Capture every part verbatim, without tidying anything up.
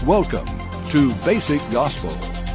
Welcome to Basic Gospel.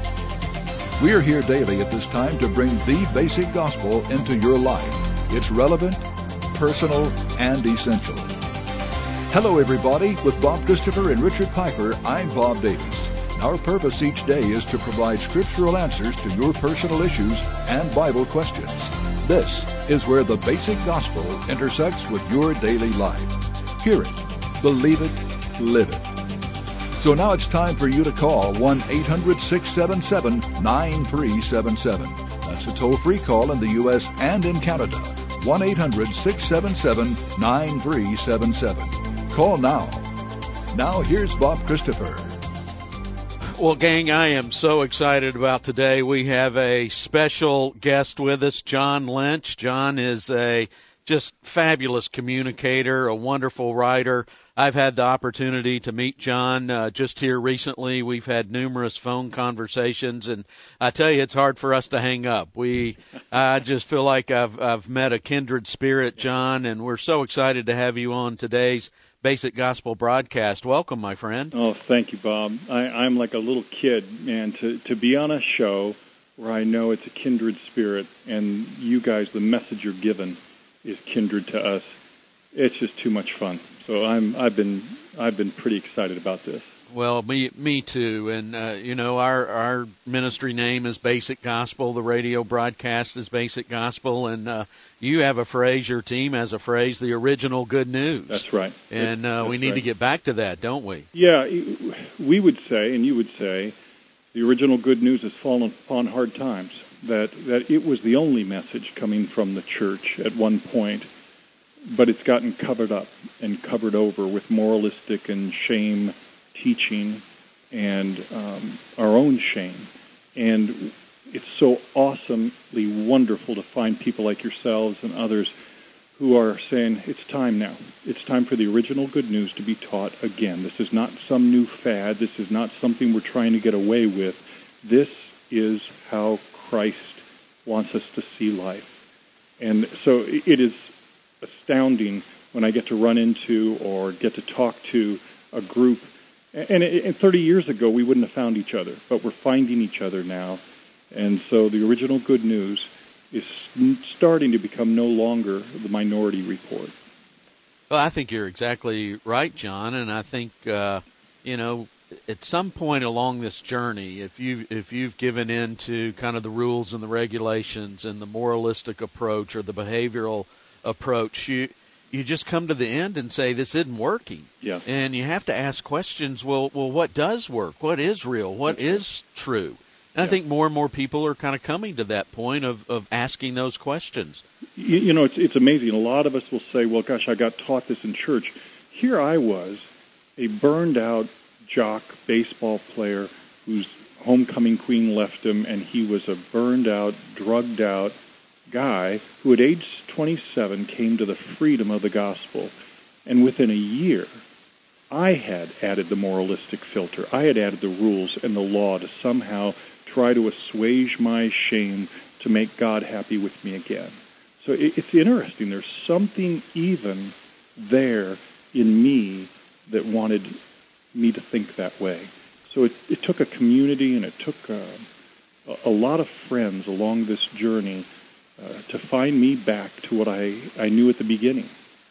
We are here daily at this time to bring the basic gospel into your life. It's relevant, personal, and essential. Hello, everybody. With Bob Christopher and Richard Piper, I'm Bob Davis. Our purpose each day is to provide scriptural answers to your personal issues and Bible questions. This is where the basic gospel intersects with your daily life. Hear it, believe it, live it. So now it's time for you to call one eight hundred six seven seven nine three seven seven. That's a toll-free call in the U S and in Canada. one eight hundred six seven seven nine three seven seven. Call now. Now here's Bob Christopher. Well, gang, I am so excited about today. We have a special guest with us, John Lynch. John is a just fabulous communicator, a wonderful writer. I've had the opportunity to meet John uh, just here recently. We've had numerous phone conversations, and I tell you, it's hard for us to hang up. We, I just feel like I've I've met a kindred spirit, John, and we're so excited to have you on today's Basic Gospel broadcast. Welcome, my friend. Oh, thank you, Bob. I, I'm like a little kid, man, to, to be on a show where I know it's a kindred spirit, and you guys, the message you're given is kindred to us. It's just too much fun. So I'm I've been I've been pretty excited about this. Well, me me too. And uh, you know, our our ministry name is Basic Gospel. The radio broadcast is Basic Gospel, and uh, you have a phrase. Your team has a phrase: the original good news. That's right. And uh, we need right. to get back to that, don't we? Yeah, we would say, and you would say, the original good news has fallen upon hard times. That that it was the only message coming from the church at one point, but it's gotten covered up and covered over with moralistic and shame teaching and um, our own shame. And it's so awesomely wonderful to find people like yourselves and others who are saying, it's time now. It's time for the original good news to be taught again. This is not some new fad. This is not something we're trying to get away with. This is how Christ wants us to see life. And so it is astounding when I get to run into or get to talk to a group. And, and thirty years ago, we wouldn't have found each other, but we're finding each other now. And so the original good news is starting to become no longer the Minority Report. Well, I think you're exactly right, John, and I think, uh, you know, at some point along this journey, if you if you've given in to kind of the rules and the regulations and the moralistic approach or the behavioral approach, you you just come to the end and say this isn't working. Yeah. And you have to ask questions. Well, well, what does work? What is real? What is true? And yeah. I think more and more people are kind of coming to that point of, of asking those questions. You, you know, it's it's amazing. A lot of us will say, "Well, gosh, I got taught this in church." Here I was, a burned out jock baseball player whose homecoming queen left him, and he was a burned out, drugged out guy who at age twenty-seven came to the freedom of the gospel. And within a year, I had added the moralistic filter. I had added the rules and the law to somehow try to assuage my shame to make God happy with me again. So it, it's interesting. There's something even there in me that wanted me to think that way. So it, it took a community and it took uh, a, a lot of friends along this journey uh, to find me back to what I, I knew at the beginning.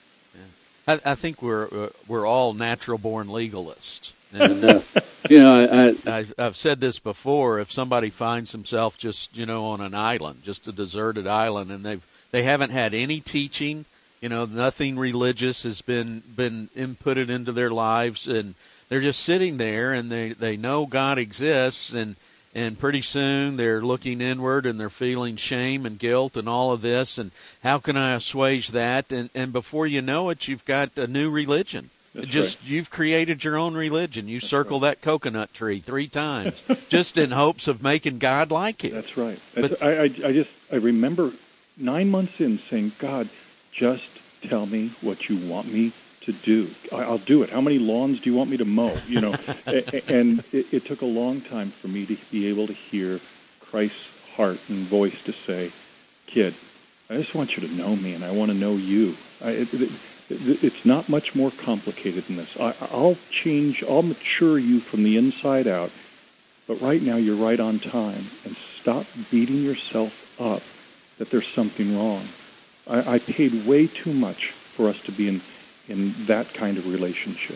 Yeah. I, I think we're uh, we're all natural-born legalists. And, uh, you know, I, I, I've said this before. If somebody finds himself just, you know, on an island, just a deserted island, and they've they haven't had any teaching, you know, nothing religious has been been inputted into their lives, and they're just sitting there, and they, they know God exists, and, and pretty soon they're looking inward, and they're feeling shame and guilt and all of this, and how can I assuage that? And, and before you know it, you've got a new religion. That's just right. You've created your own religion. You That's circle right. that coconut tree three times, just in hopes of making God like you. That's right. That's, but, I, I, I just I remember nine months in saying, God, just tell me what you want me to do. I'll do it. How many lawns do you want me to mow? You know, and it, it took a long time for me to be able to hear Christ's heart and voice to say, kid, I just want you to know me, and I want to know you. I, it, it, It's not much more complicated than this. I, I'll change, I'll mature you from the inside out, but right now you're right on time, and stop beating yourself up that there's something wrong. I, I paid way too much for us to be in, in that kind of relationship.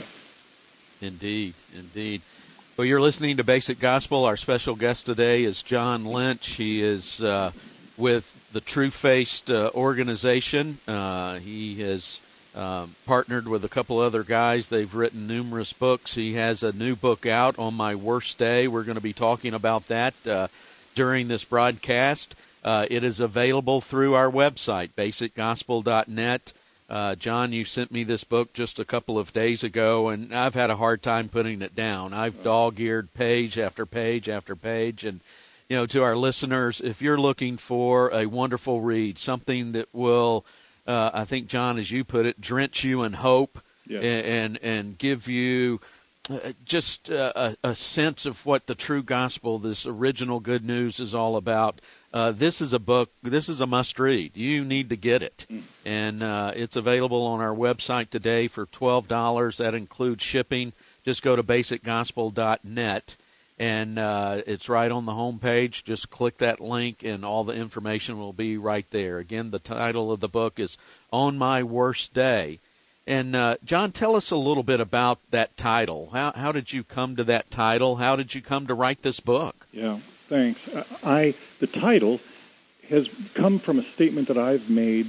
Indeed, indeed. Well, you're listening to Basic Gospel. Our special guest today is John Lynch. He is uh, with the True Faced uh, organization. Uh, he has um, partnered with a couple other guys. They've written numerous books. He has a new book out, On My Worst Day. We're going to be talking about that uh, during this broadcast. Uh, it is available through our website, basic gospel dot net. Uh, John, you sent me this book just a couple of days ago, and I've had a hard time putting it down. I've dog-eared page after page after page. And, you know, to our listeners, if you're looking for a wonderful read, something that will, uh, I think, John, as you put it, drench you in hope, yes, and, and, and give you uh, just uh, a, a sense of what the true gospel, this original good news, is all about. Uh, this is a book, this is a must-read. You need to get it. Mm. And uh, it's available on our website today for twelve dollars. That includes shipping. Just go to basic gospel dot net, and uh, it's right on the home page. Just click that link, and all the information will be right there. Again, the title of the book is On My Worst Day. And, uh, John, tell us a little bit about that title. How, how did you come to that title? How did you come to write this book? Yeah. Thanks. I the title has come from a statement that I've made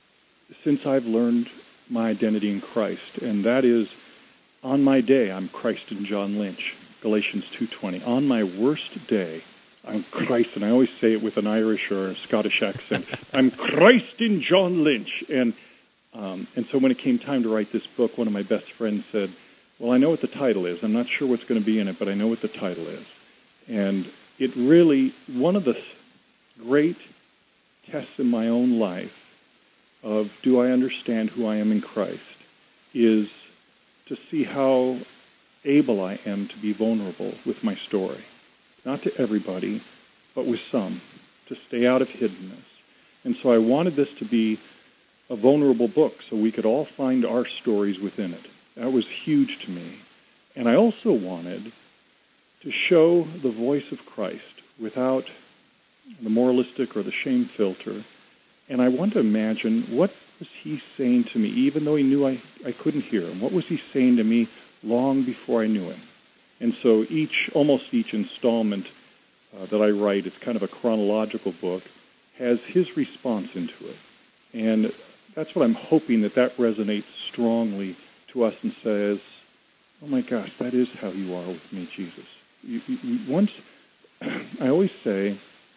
since I've learned my identity in Christ, and that is, on my day, I'm Christ in John Lynch, Galatians two twenty. On my worst day, I'm Christ, and I always say it with an Irish or a Scottish accent. I'm Christ in John Lynch, and um, and so when it came time to write this book, one of my best friends said, "Well, I know what the title is. I'm not sure what's going to be in it, but I know what the title is," and it really, one of the great tests in my own life of do I understand who I am in Christ is to see how able I am to be vulnerable with my story. Not to everybody, but with some, to stay out of hiddenness. And so I wanted this to be a vulnerable book so we could all find our stories within it. That was huge to me. And I also wanted to show the voice of Christ without the moralistic or the shame filter. And I want to imagine, what was he saying to me, even though he knew I, I couldn't hear him? What was he saying to me long before I knew him? And so each, almost each installment uh, that I write, it's kind of a chronological book, has his response into it. And that's what I'm hoping, that that resonates strongly to us and says, oh my gosh, that is how you are with me, Jesus. You, you, once, I always say,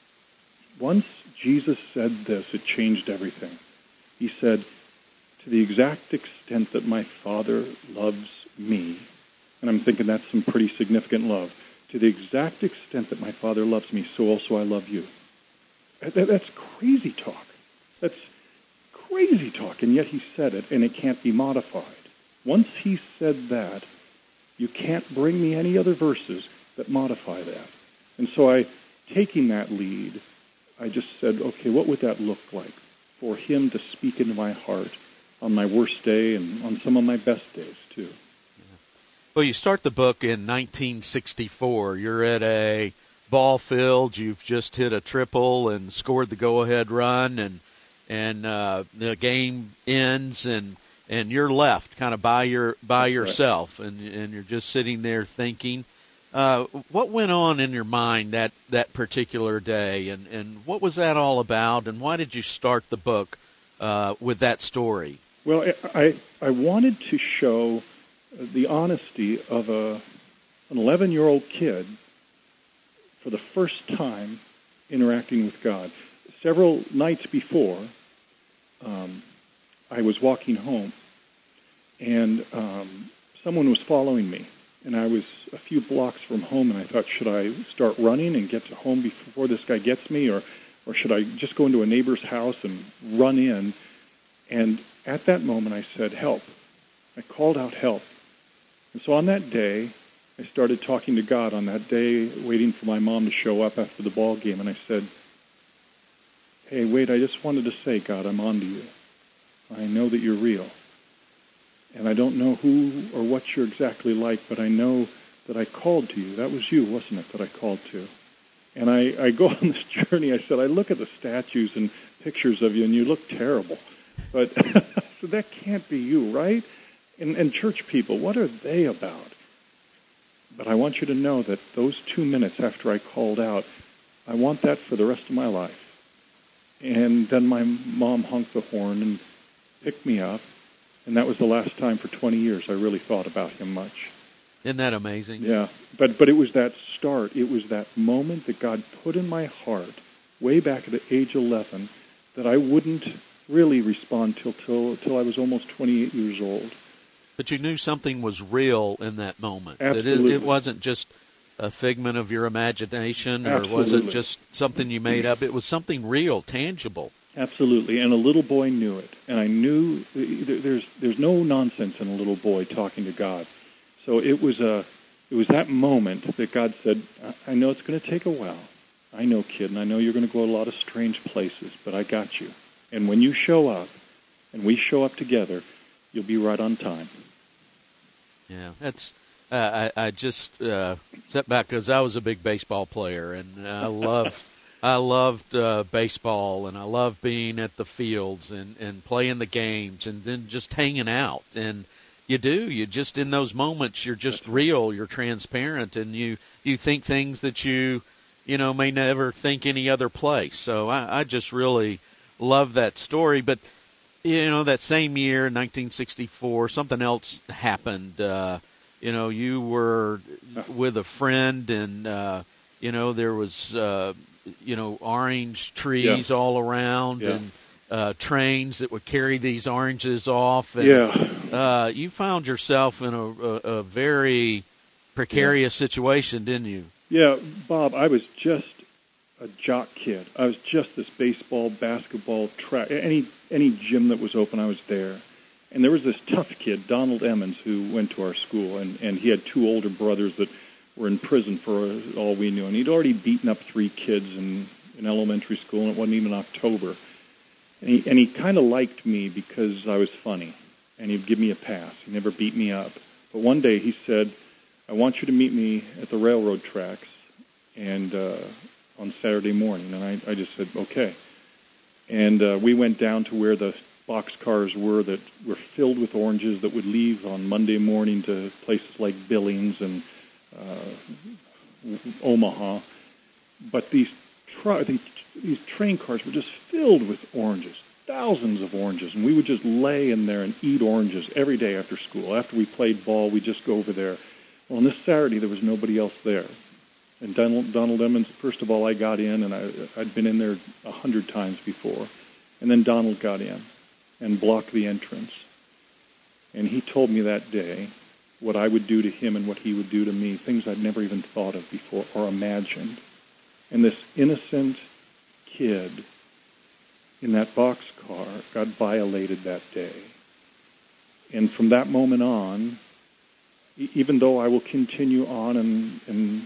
once Jesus said this, it changed everything. He said, to the exact extent that my Father loves me, and I'm thinking that's some pretty significant love, to the exact extent that my Father loves me, so also I love you. That, that's crazy talk. That's crazy talk, and yet he said it, and it can't be modified. Once he said that, you can't bring me any other verses that modify that. And so I, taking that lead, I just said, okay, what would that look like for him to speak into my heart on my worst day and on some of my best days, too? Yeah. Well, you start the book in nineteen sixty-four. You're at a ball field. You've just hit a triple and scored the go-ahead run, and and uh, the game ends, and and you're left kind of by your by That's yourself, right. and and you're just sitting there thinking. Uh, what went on in your mind that, that particular day, and, and what was that all about, and why did you start the book uh, with that story? Well, I I wanted to show the honesty of a an eleven-year-old kid for the first time interacting with God. Several nights before, um, I was walking home, and um, someone was following me. And I was a few blocks from home, and I thought, should I start running and get to home before this guy gets me, or, or should I just go into a neighbor's house and run in? And at that moment, I said, help. I called out help. And so on that day, I started talking to God on that day, waiting for my mom to show up after the ball game, and I said, hey, wait, I just wanted to say, God, I'm on to you. I know that you're real. and I don't know who or what you're exactly like, but I know that I called to you. That was you, wasn't it, that I called to? And I, I go on this journey. I said, I look at the statues and pictures of you, and you look terrible. But so that can't be you, right? And, and church people, what are they about? But I want you to know that those two minutes after I called out, I want that for the rest of my life. And then my mom honked the horn and picked me up, and that was the last time for twenty years I really thought about him much. Isn't that amazing? Yeah, but but it was that start. It was that moment that God put in my heart way back at age eleven that I wouldn't really respond till till till I was almost twenty-eight years old. But you knew something was real in that moment. Absolutely. That it, it wasn't just a figment of your imagination, or Absolutely. was it just something you made up? It was something real, tangible. Absolutely, and a little boy knew it, and I knew there's there's no nonsense in a little boy talking to God. So it was a it was that moment that God said, I know it's going to take a while. I know, kid, and I know you're going to go a lot of strange places, but I got you. And when you show up, and we show up together, you'll be right on time. Yeah, that's. Uh, I, I just uh, sat back because I was a big baseball player, and I love, I loved uh, baseball, and I loved being at the fields and, and playing the games, and then just hanging out. And you do, you just in those moments, you're just real, you're transparent, and you, you think things that you, you know, may never think any other place. So I, I just really love that story. But you know, that same year, nineteen sixty-four, something else happened. Uh, You know, you were with a friend, and, uh, you know, there was, uh, you know, orange trees yeah. all around, yeah. and uh, trains that would carry these oranges off. And, yeah. uh, you found yourself in a, a, a very precarious yeah. situation, didn't you? Yeah, Bob, I was just a jock kid. I was just this baseball, basketball, track, any any gym that was open, I was there. And there was this tough kid, Donald Emmons, who went to our school, and, and he had two older brothers that were in prison for all we knew. And he'd already beaten up three kids in, in elementary school, and it wasn't even October. And he, and he kind of liked me because I was funny, and he'd give me a pass. He never beat me up. But one day he said, I want you to meet me at the railroad tracks and uh, on Saturday morning. And I, I just said, okay. And uh, we went down to where the boxcars were that were filled with oranges that would leave on Monday morning to places like Billings and uh, Omaha. But these, tra- these these train cars were just filled with oranges, thousands of oranges, and we would just lay in there and eat oranges every day after school. After we played ball, we'd just go over there. Well, on this Saturday, there was nobody else there. And Donald, Donald Emmons, first of all, I got in, and I, I'd been in there a hundred times before. And then Donald got in and blocked the entrance. And he told me that day what I would do to him and what he would do to me, things I'd never even thought of before or imagined. And this innocent kid in that boxcar got violated that day. And from that moment on, even though I will continue on and, and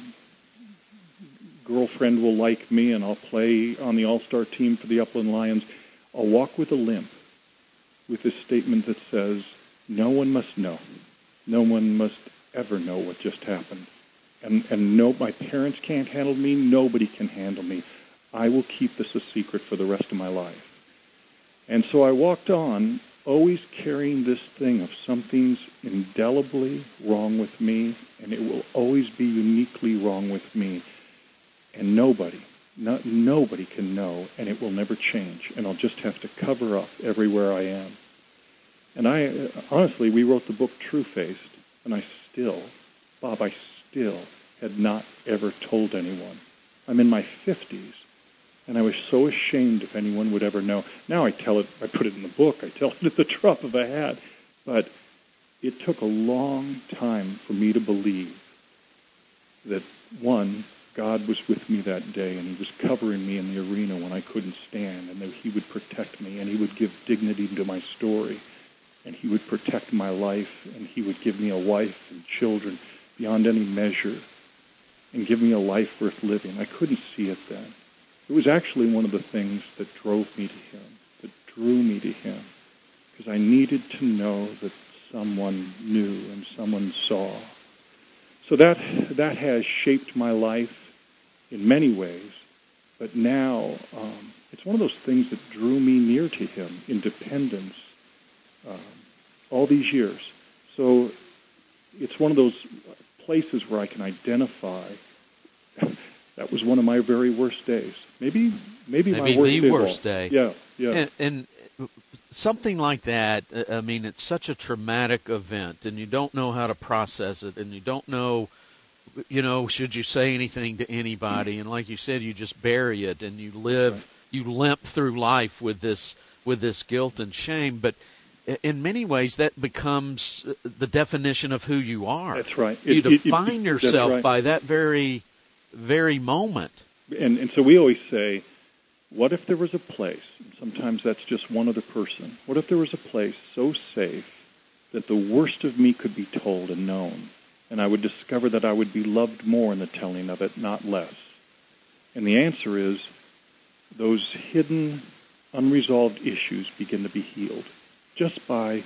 girlfriend will like me and I'll play on the all-star team for the Upland Lions, I'll walk with a limp with this statement that says, no one must know. No one must ever know what just happened. And, and no, my parents can't handle me. Nobody can handle me. I will keep this a secret for the rest of my life. And so I walked on, always carrying this thing of something's indelibly wrong with me, and it will always be uniquely wrong with me. And nobody, no, nobody can know, and it will never change. And I'll just have to cover up everywhere I am. And I, honestly, we wrote the book True-Faced, and I still, Bob, I still had not ever told anyone. I'm in my fifties, and I was so ashamed if anyone would ever know. Now I tell it, I put it in the book, I tell it at the drop of a hat. But it took a long time for me to believe that, one, God was with me that day, and he was covering me in the arena when I couldn't stand, and that he would protect me, and he would give dignity to my story, and he would protect my life, and he would give me a wife and children beyond any measure, and give me a life worth living. I couldn't see it then. It was actually one of the things that drove me to him, that drew me to him, because I needed to know that someone knew and someone saw. So that that has shaped my life in many ways. But now um, it's one of those things that drew me near to him in dependence um, all these years. So it's one of those places where I can identify that was one of my very worst days. Maybe maybe, maybe my worst the day. worst day. Yeah, yeah. And, and something like that, I mean, it's such a traumatic event, and you don't know how to process it, and you don't know, you know, should you say anything to anybody? And like you said, you just bury it, and you live, right. you limp through life with this with this guilt and shame. But in many ways, that becomes the definition of who you are. That's right. You it, define it, it, yourself right. by that very, very moment. And, and so we always say, what if there was a place, and sometimes that's just one other person, what if there was a place so safe that the worst of me could be told and known, and I would discover that I would be loved more in the telling of it, not less? And the answer is, those hidden, unresolved issues begin to be healed just by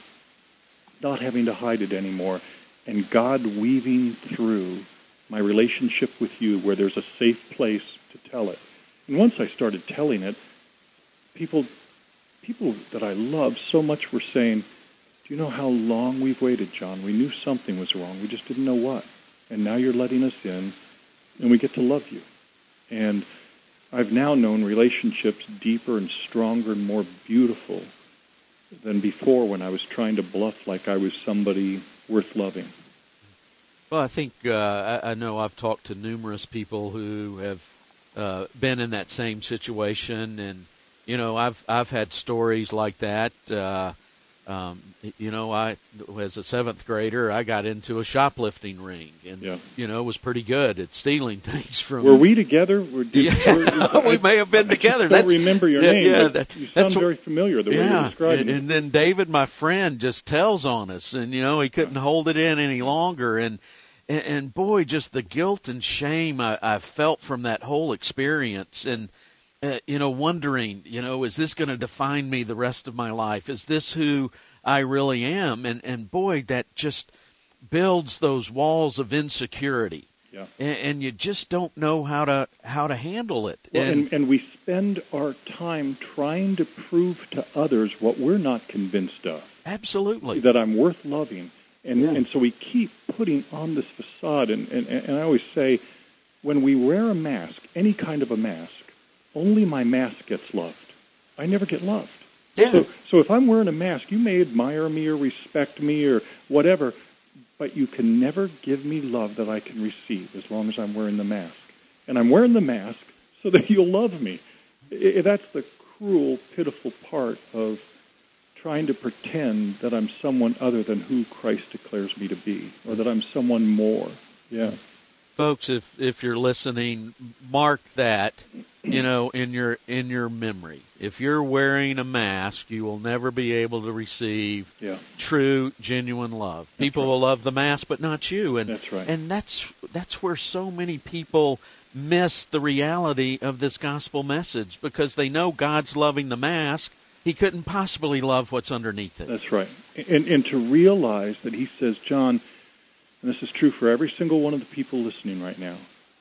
not having to hide it anymore, and God weaving through my relationship with you where there's a safe place to tell it. And once I started telling it, people people that I loved so much were saying, do you know how long we've waited, John? We knew something was wrong. We just didn't know what. And now you're letting us in, and we get to love you. And I've now known relationships deeper and stronger and more beautiful than before when I was trying to bluff like I was somebody worth loving. Well, I think uh, I, I know I've talked to numerous people who have uh, been in that same situation, and you know, I've I've had stories like that. Uh, um, you know, I as a seventh grader, I got into a shoplifting ring, and yeah. you know, was pretty good at stealing things from. Were we together? Were, did, yeah, were, we may have been I together. I don't that's, remember your yeah, name. Yeah, but that, you sound that's very familiar the way yeah, you're describing and, it. And then David, my friend, just tells on us, and you know, he couldn't yeah. hold it in any longer, and. And, and boy, just the guilt and shame I, I felt from that whole experience, and uh, you know, wondering, you know, is this going to define me the rest of my life? Is this who I really am? And and boy, that just builds those walls of insecurity. Yeah. And, and you just don't know how to how to handle it. Well, and, and and we spend our time trying to prove to others what we're not convinced of. Absolutely. That I'm worth loving. And yeah. and so we keep putting on this facade, and, and, and I always say, when we wear a mask, any kind of a mask, only my mask gets loved. I never get loved. Yeah. So, so if I'm wearing a mask, you may admire me or respect me or whatever, but you can never give me love that I can receive as long as I'm wearing the mask. And I'm wearing the mask so that you'll love me. I, that's the cruel, pitiful part of trying to pretend that I'm someone other than who Christ declares me to be, or that I'm someone more. Yeah. Folks, if if you're listening, mark that, you know, in your in your memory. If you're wearing a mask, you will never be able to receive yeah. true, genuine love. That's people right. will love the mask, but not you. And that's right. And that's that's where so many people miss the reality of this gospel message, because they know God's loving the mask. He couldn't possibly love what's underneath it. That's right. And, and to realize that he says, John, and this is true for every single one of the people listening right now,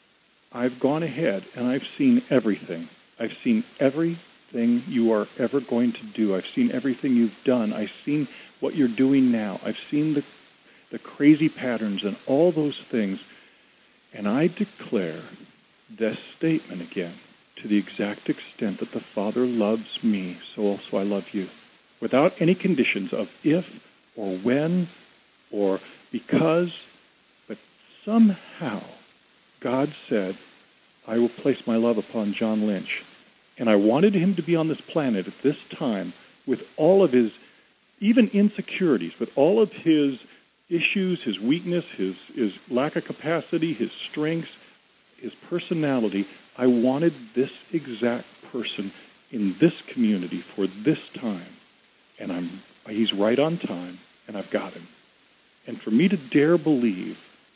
I've gone ahead and I've seen everything. I've seen everything you are ever going to do. I've seen everything you've done. I've seen what you're doing now. I've seen the, the crazy patterns and all those things. And I declare this statement again. To the exact extent that the Father loves me, so also I love you. Without any conditions of if or when or because, but somehow God said, I will place my love upon John Lynch. And I wanted him to be on this planet at this time with all of his, even insecurities, with all of his issues, his weakness, his, his lack of capacity, his strengths, his personality. I wanted this exact person in this community for this time, and I'm he's right on time, and I've got him. And for me to dare believe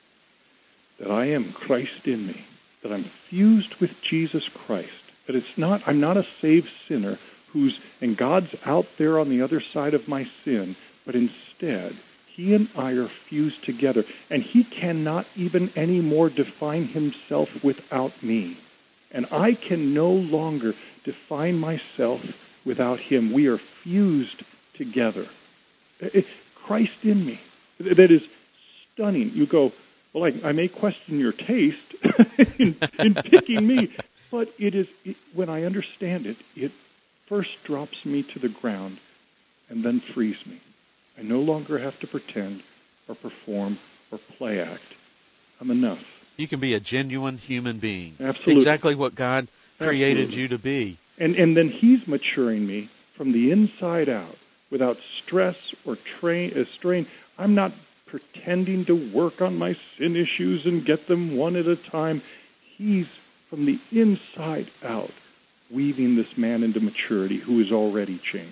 that I am Christ in me, that I'm fused with Jesus Christ, that it's not I'm not a saved sinner who's and God's out there on the other side of my sin, but instead He and I are fused together, and he cannot even anymore define himself without me. And I can no longer define myself without him. We are fused together. It, Christ in me. That is stunning. You go, well, I, I may question your taste in, in picking me, but it is it, when I understand it, it first drops me to the ground and then frees me. I no longer have to pretend or perform or play act. I'm enough. You can be a genuine human being. Absolutely. Exactly what God created Absolutely. you to be. And and then he's maturing me from the inside out without stress or train, uh, strain. I'm not pretending to work on my sin issues and get them one at a time. He's from the inside out weaving this man into maturity who is already changed.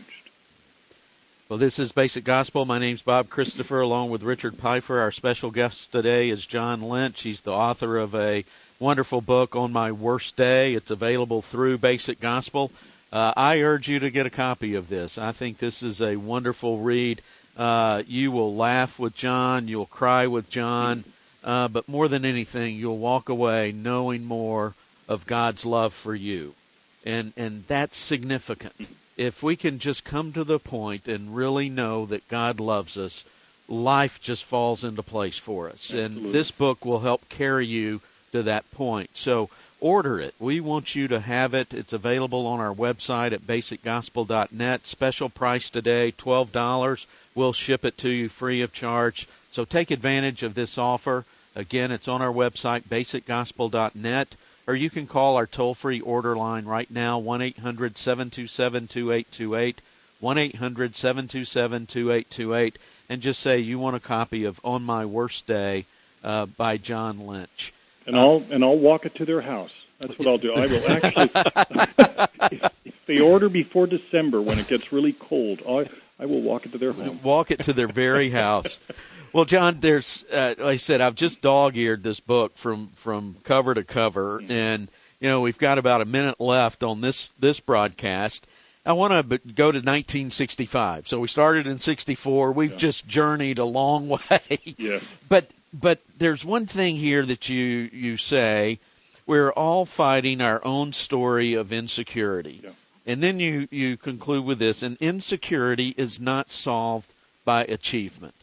Well, this is Basic Gospel. My name's Bob Christopher, along with Richard Pfeiffer. Our special guest today is John Lynch. He's the author of a wonderful book, On My Worst Day. It's available through Basic Gospel. Uh, I urge you to get a copy of this. I think this is a wonderful read. Uh, you will laugh with John. You'll cry with John. Uh, but more than anything, you'll walk away knowing more of God's love for you. And, and that's significant. If we can just come to the point and really know that God loves us, life just falls into place for us. Absolutely. And this book will help carry you to that point. So order it. We want you to have it. It's available on our website at basic gospel dot net. Special price today, twelve dollars. We'll ship it to you free of charge. So take advantage of this offer. Again, it's on our website, basic gospel dot net. Or you can call our toll-free order line right now, one eight hundred seven two seven two eight two eight, one eight hundred seven two seven two eight two eight, and just say you want a copy of On My Worst Day uh, by John Lynch. And I'll and I'll walk it to their house. That's what I'll do. I will actually, if, if they order before December when it gets really cold, I I will walk it to their home. Walk it to their very house. Well, John, there's, uh, like I said, I've just dog-eared this book from, from cover to cover, and, you know, we've got about a minute left on this, this broadcast. I want to go to nineteen sixty-five. So we started in sixty-four. We've yeah. just journeyed a long way. Yes. But, but there's one thing here that you, you say, we're all fighting our own story of insecurity. Yeah. And then you, you conclude with this, and insecurity is not solved by achievement.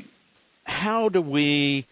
How do we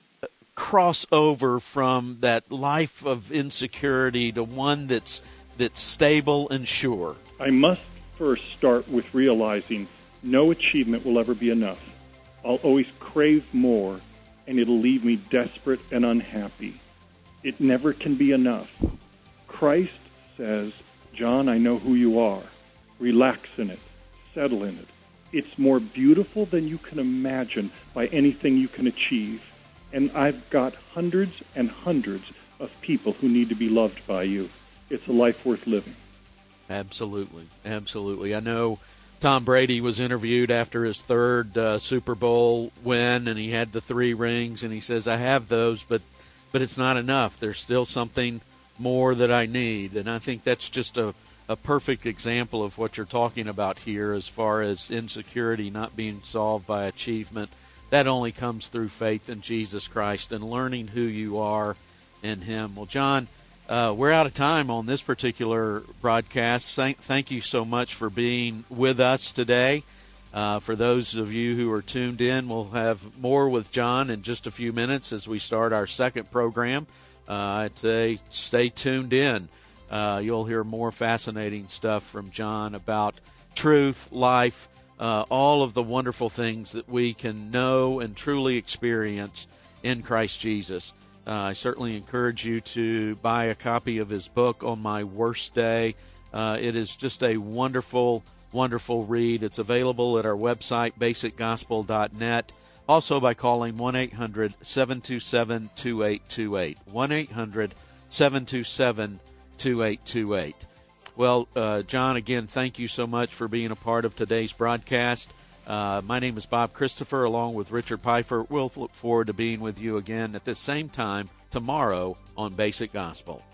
cross over from that life of insecurity to one that's that's stable and sure? I must first start with realizing no achievement will ever be enough. I'll always crave more, and it'll leave me desperate and unhappy. It never can be enough. Christ says, John, I know who you are. Relax in it. Settle in it. It's more beautiful than you can imagine by anything you can achieve. And I've got hundreds and hundreds of people who need to be loved by you. It's a life worth living. Absolutely. Absolutely. I know Tom Brady was interviewed after his third uh, Super Bowl win, and he had the three rings, and he says, I have those, but, but it's not enough. There's still something more that I need. And I think that's just a a perfect example of what you're talking about here as far as insecurity not being solved by achievement. That only comes through faith in Jesus Christ and learning who you are in Him. Well, John, uh, we're out of time on this particular broadcast. Thank, thank you so much for being with us today. Uh, for those of you who are tuned in, we'll have more with John in just a few minutes as we start our second program. Uh, I'd say stay tuned in. Uh, you'll hear more fascinating stuff from John about truth, life, uh, all of the wonderful things that we can know and truly experience in Christ Jesus. Uh, I certainly encourage you to buy a copy of his book, On My Worst Day. Uh, it is just a wonderful, wonderful read. It's available at our website, basic gospel dot net. Also by calling one eight hundred seven two seven two eight two eight. one eight hundred seven two seven two eight two eight. Well, uh, John, again, thank you so much for being a part of today's broadcast. Uh, my name is Bob Christopher, along with Richard Pfeiffer. We'll look forward to being with you again at the same time tomorrow on Basic Gospel.